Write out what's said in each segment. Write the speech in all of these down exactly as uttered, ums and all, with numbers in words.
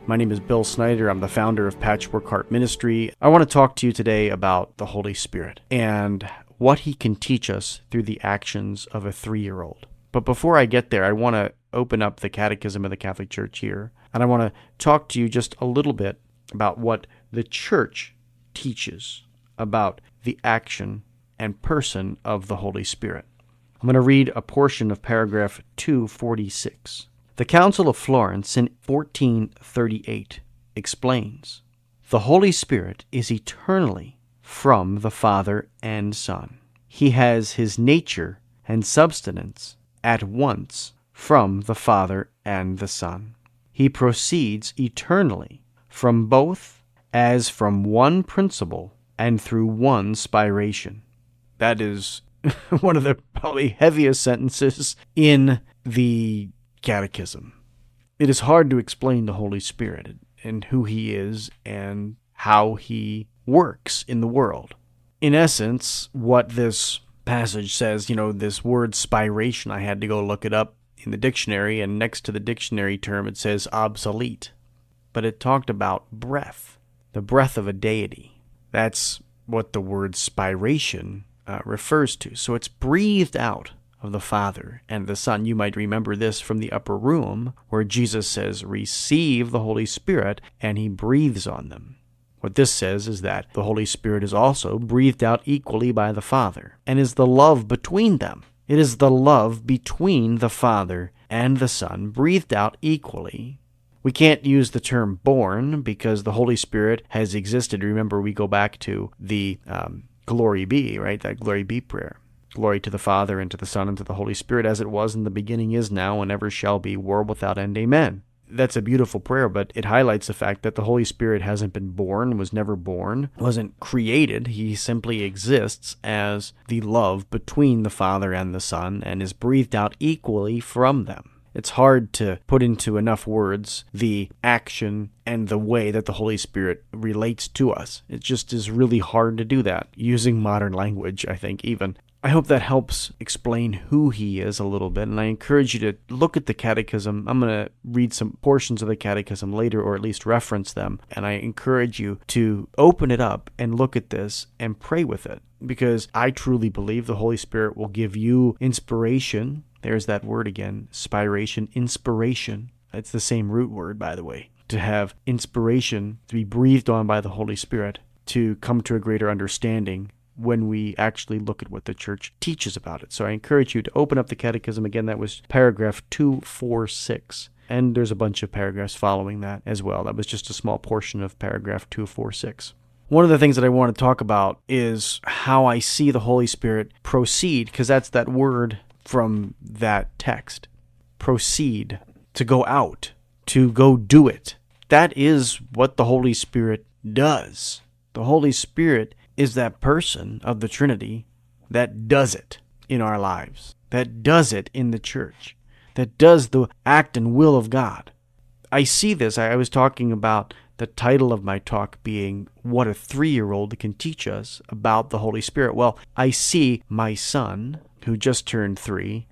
My name is Bill Snyder. I'm the founder of Patchwork Heart Ministry. I want to talk to you today about the Holy Spirit and what He can teach us through the actions of a three-year-old. But before I get there, I want to open up the Catechism of the Catholic Church here, and I want to talk to you just a little bit about what the Church teaches about the action and person of the Holy Spirit. I'm going to read a portion of paragraph two forty-six. The Council of Florence in fourteen thirty-eight explains, "The Holy Spirit is eternally from the Father and Son. He has his nature and substance at once from the Father and the Son. He proceeds eternally from both as from one principle and through one spiration." That is one of the probably heaviest sentences in the Catechism. It is hard to explain the Holy Spirit and who He is and how He works in the world. In essence, what this passage says, you know, this word spiration, I had to go look it up in the dictionary, and next to the dictionary term it says obsolete. But it talked about breath, the breath of a deity. That's what the word spiration uh, refers to. So it's breathed out of the Father and the Son. You might remember this from the upper room where Jesus says, "Receive the Holy Spirit," and He breathes on them. What this says is that the Holy Spirit is also breathed out equally by the Father and is the love between them. It is the love between the Father and the Son breathed out equally. We can't use the term born because the Holy Spirit has existed. Remember, we go back to the um, Glory Be, right? That Glory Be prayer. Glory to the Father, and to the Son, and to the Holy Spirit, as it was in the beginning, is now, and ever shall be, world without end. Amen. That's a beautiful prayer, but it highlights the fact that the Holy Spirit hasn't been born, was never born, wasn't created. He simply exists as the love between the Father and the Son, and is breathed out equally from them. It's hard to put into enough words the action and the way that the Holy Spirit relates to us. It just is really hard to do that, using modern language, I think, even. I hope that helps explain who He is a little bit, and I encourage you to look at the Catechism. I'm going to read some portions of the Catechism later, or at least reference them, and I encourage you to open it up and look at this and pray with it, because I truly believe the Holy Spirit will give you inspiration. There's that word again, spiration, inspiration. It's the same root word, by the way. To have inspiration, to be breathed on by the Holy Spirit, to come to a greater understanding when we actually look at what the Church teaches about it. So I encourage you to open up the Catechism. Again, that was paragraph two forty-six. And there's a bunch of paragraphs following that as well. That was just a small portion of paragraph two forty-six. One of the things that I want to talk about is how I see the Holy Spirit proceed, because that's that word from that text. Proceed, to go out, to go do it. That is what the Holy Spirit does. The Holy Spirit is that person of the Trinity that does it in our lives, that does it in the Church, that does the act and will of God. I see this. I was talking about the title of my talk being What a Three-Year-Old Can Teach Us About the Holy Spirit. Well, I see my son, who just turned three,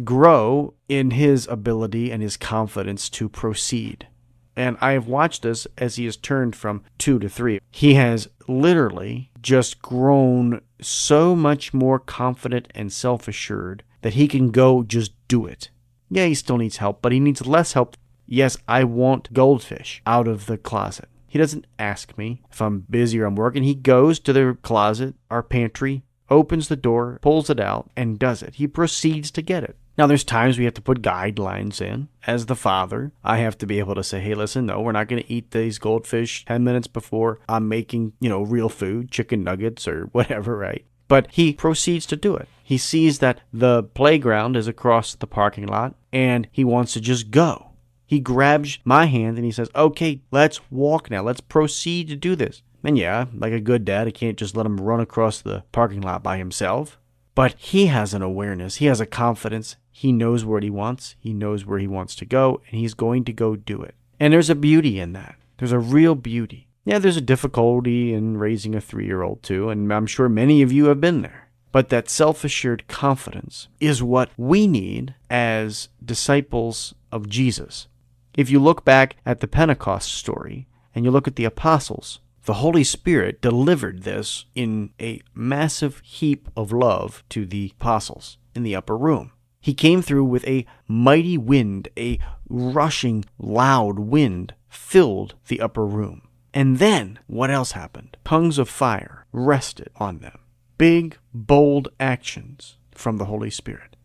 grow in his ability and his confidence to proceed. And I have watched this as he has turned from two to three. He has literally just grown so much more confident and self-assured that he can go just do it. Yeah, he still needs help, but he needs less help. Yes, I want goldfish out of the closet. He doesn't ask me if I'm busy or I'm working. He goes to the closet, our pantry, opens the door, pulls it out, and does it. He proceeds to get it. Now, there's times we have to put guidelines in. As the father, I have to be able to say, hey, listen, no, we're not going to eat these goldfish ten minutes before I'm making, you know, real food, chicken nuggets or whatever, right? But he proceeds to do it. He sees that the playground is across the parking lot, and he wants to just go. He grabs my hand and he says, okay, let's walk now. Let's proceed to do this. And yeah, like a good dad, I can't just let him run across the parking lot by himself. But he has an awareness. He has a confidence. He knows what he wants. He knows where he wants to go, and he's going to go do it. And there's a beauty in that. There's a real beauty. Yeah, there's a difficulty in raising a three-year-old too, and I'm sure many of you have been there. But that self-assured confidence is what we need as disciples of Jesus. If you look back at the Pentecost story and you look at the apostles, the Holy Spirit delivered this in a massive heap of love to the apostles in the upper room. He came through with a mighty wind, a rushing, loud wind filled the upper room. And then, what else happened? Tongues of fire rested on them. Big, bold actions from the Holy Spirit.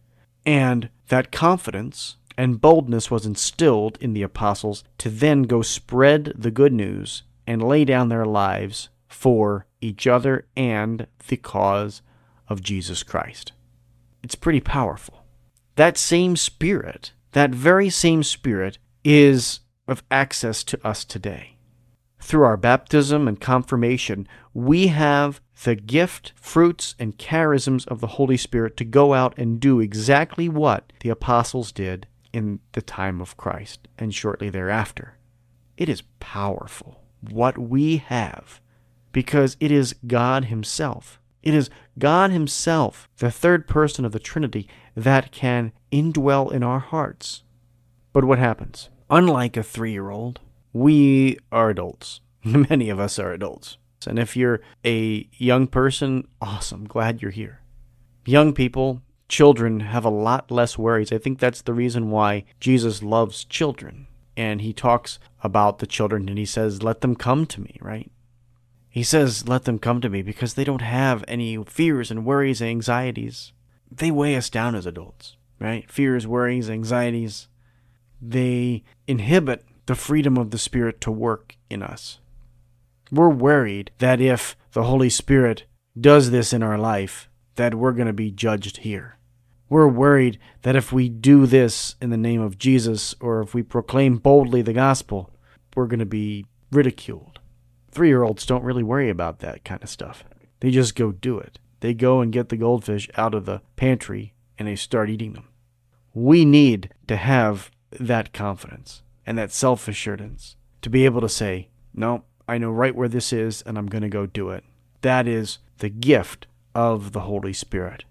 And that confidence and boldness was instilled in the apostles to then go spread the good news and lay down their lives for each other and the cause of Jesus Christ. It's pretty powerful. That same Spirit, that very same Spirit, is of access to us today. Through our baptism and confirmation, we have the gift, fruits, and charisms of the Holy Spirit to go out and do exactly what the apostles did in the time of Christ and shortly thereafter. It is powerful what we have because it is God Himself. It is God Himself, the third person of the Trinity, that can indwell in our hearts. But what happens? Unlike a three-year-old, we are adults. Many of us are adults. And if you're a young person, awesome, glad you're here. Young people, children have a lot less worries. I think that's the reason why Jesus loves children. And He talks about the children and He says, let them come to me, right? He says, let them come to me because they don't have any fears and worries and anxieties. They weigh us down as adults, right? Fears, worries, anxieties. They inhibit the freedom of the Spirit to work in us. We're worried that if the Holy Spirit does this in our life, that we're going to be judged here. We're worried that if we do this in the name of Jesus, or if we proclaim boldly the gospel, we're going to be ridiculed. Three-year-olds don't really worry about that kind of stuff. They just go do it. They go and get the goldfish out of the pantry, and they start eating them. We need to have that confidence and that self-assurance to be able to say, no, I know right where this is, and I'm going to go do it. That is the gift of the Holy Spirit.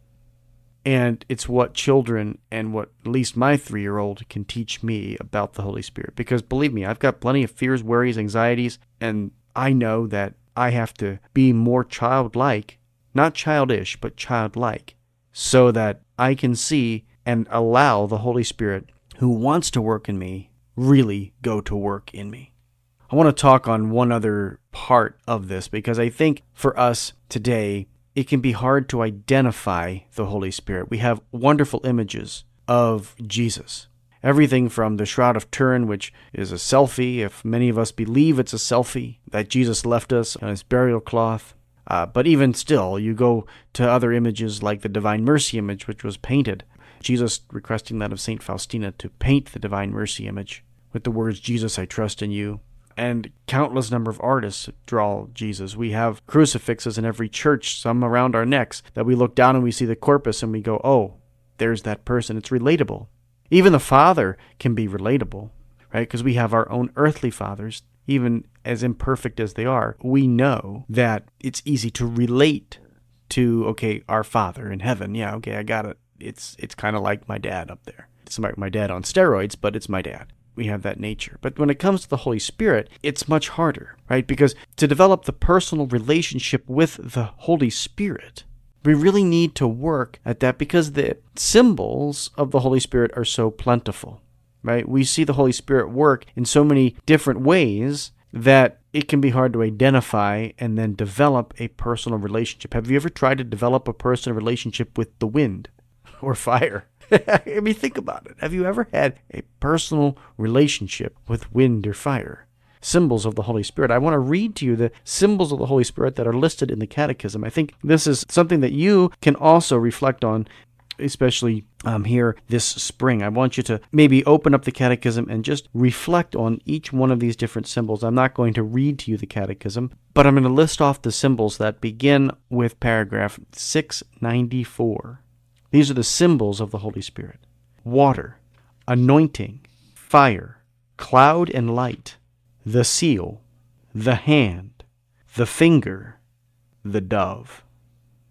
And it's what children and what at least my three-year-old can teach me about the Holy Spirit. Because believe me, I've got plenty of fears, worries, anxieties, and I know that I have to be more childlike, not childish, but childlike, so that I can see and allow the Holy Spirit, who wants to work in me, really go to work in me. I want to talk on one other part of this because I think for us today, it can be hard to identify the Holy Spirit. We have wonderful images of Jesus. Everything from the Shroud of Turin, which is a selfie, if many of us believe it's a selfie, that Jesus left us on His burial cloth. Uh, but even still, you go to other images like the Divine Mercy image, which was painted. Jesus requesting that of Saint Faustina to paint the Divine Mercy image with the words, Jesus, I trust in you. And countless number of artists draw Jesus. We have crucifixes in every church, some around our necks, that we look down and we see the corpus and we go, oh, there's that person. It's relatable. Even the Father can be relatable, right? Because we have our own earthly fathers, even as imperfect as they are. We know that it's easy to relate to, okay, our Father in heaven. Yeah, okay, I got it. It's it's kind of like my dad up there. It's like my dad on steroids, but it's my dad. We have that nature. But when it comes to the Holy Spirit, it's much harder, right? Because to develop the personal relationship with the Holy Spirit, we really need to work at that because the symbols of the Holy Spirit are so plentiful, right? We see the Holy Spirit work in so many different ways that it can be hard to identify and then develop a personal relationship. Have you ever tried to develop a personal relationship with the wind or fire? I mean, think about it. Have you ever had a personal relationship with wind or fire? Symbols of the Holy Spirit. I want to read to you the symbols of the Holy Spirit that are listed in the Catechism. I think this is something that you can also reflect on, especially um, here this spring. I want you to maybe open up the Catechism and just reflect on each one of these different symbols. I'm not going to read to you the Catechism, but I'm going to list off the symbols that begin with paragraph six ninety-four. These are the symbols of the Holy Spirit. Water, anointing, fire, cloud and light, the seal, the hand, the finger, the dove.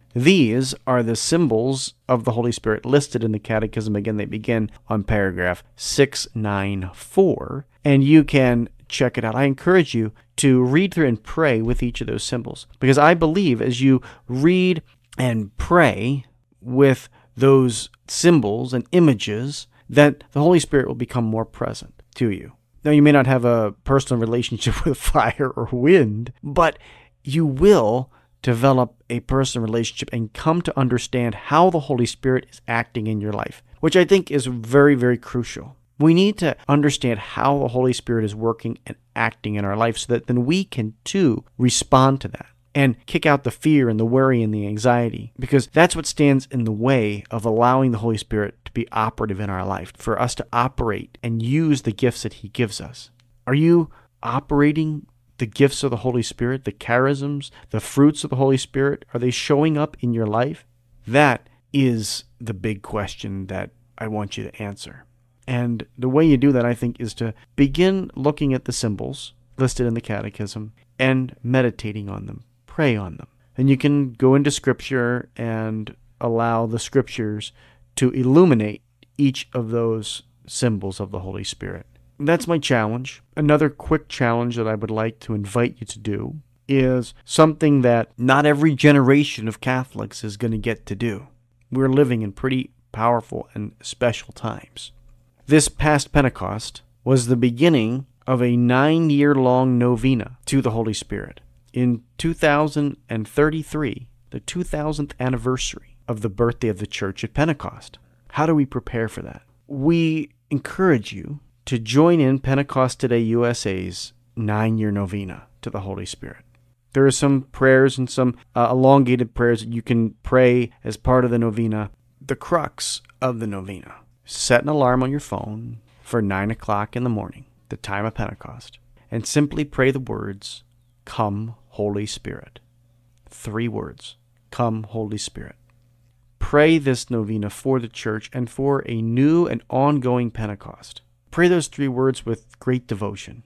These are the symbols of the Holy Spirit listed in the Catechism. Again, they begin on paragraph six ninety-four, and you can check it out. I encourage you to read through and pray with each of those symbols, because I believe as you read and pray with those symbols and images, that the Holy Spirit will become more present to you. Now, you may not have a personal relationship with fire or wind, but you will develop a personal relationship and come to understand how the Holy Spirit is acting in your life, which I think is very, very crucial. We need to understand how the Holy Spirit is working and acting in our life so that then we can too respond to that and kick out the fear and the worry and the anxiety, because that's what stands in the way of allowing the Holy Spirit to be operative in our life, for us to operate and use the gifts that He gives us. Are you operating the gifts of the Holy Spirit, the charisms, the fruits of the Holy Spirit? Are they showing up in your life? That is the big question that I want you to answer. And the way you do that, I think, is to begin looking at the symbols listed in the Catechism and meditating on them, pray on them. And you can go into Scripture and allow the Scriptures to illuminate each of those symbols of the Holy Spirit. That's my challenge. Another quick challenge that I would like to invite you to do is something that not every generation of Catholics is going to get to do. We're living in pretty powerful and special times. This past Pentecost was the beginning of a nine-year-long novena to the Holy Spirit. In two thousand thirty-three, the two thousandth anniversary of the birthday of the Church at Pentecost. How do we prepare for that? We encourage you to join in Pentecost Today U S A's nine-year novena to the Holy Spirit. There are some prayers and some uh, elongated prayers that you can pray as part of the novena. The crux of the novena: set an alarm on your phone for nine o'clock in the morning, the time of Pentecost, and simply pray the words, "Come, Holy Spirit." Three words: Come, Holy Spirit. Pray this novena for the Church and for a new and ongoing Pentecost. Pray those three words with great devotion.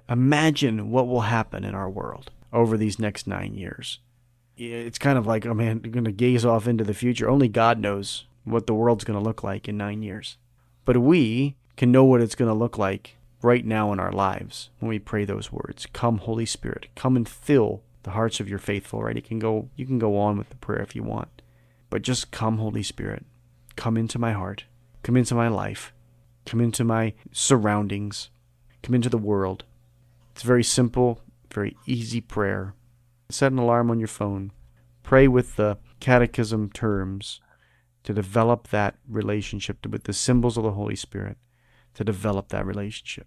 Imagine what will happen in our world over these next nine years. It's kind of like, oh man, I'm going to gaze off into the future. Only God knows what the world's going to look like in nine years. But we can know what it's going to look like right now in our lives when we pray those words. Come, Holy Spirit. Come and fill the hearts of your faithful, right? It can go, you can go on with the prayer if you want. But just come, Holy Spirit. Come into my heart. Come into my life. Come into my surroundings. Come into the world. It's a very simple, very easy prayer. Set an alarm on your phone. Pray with the Catechism terms to develop that relationship with the symbols of the Holy Spirit, to develop that relationship.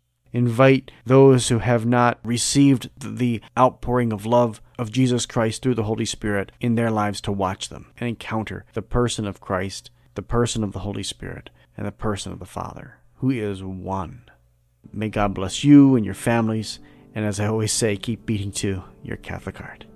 Invite those who have not received the outpouring of love of Jesus Christ through the Holy Spirit in their lives to watch them and encounter the person of Christ, the person of the Holy Spirit, and the person of the Father, who is one. May God bless you and your families, and as I always say, keep beating to your Catholic heart.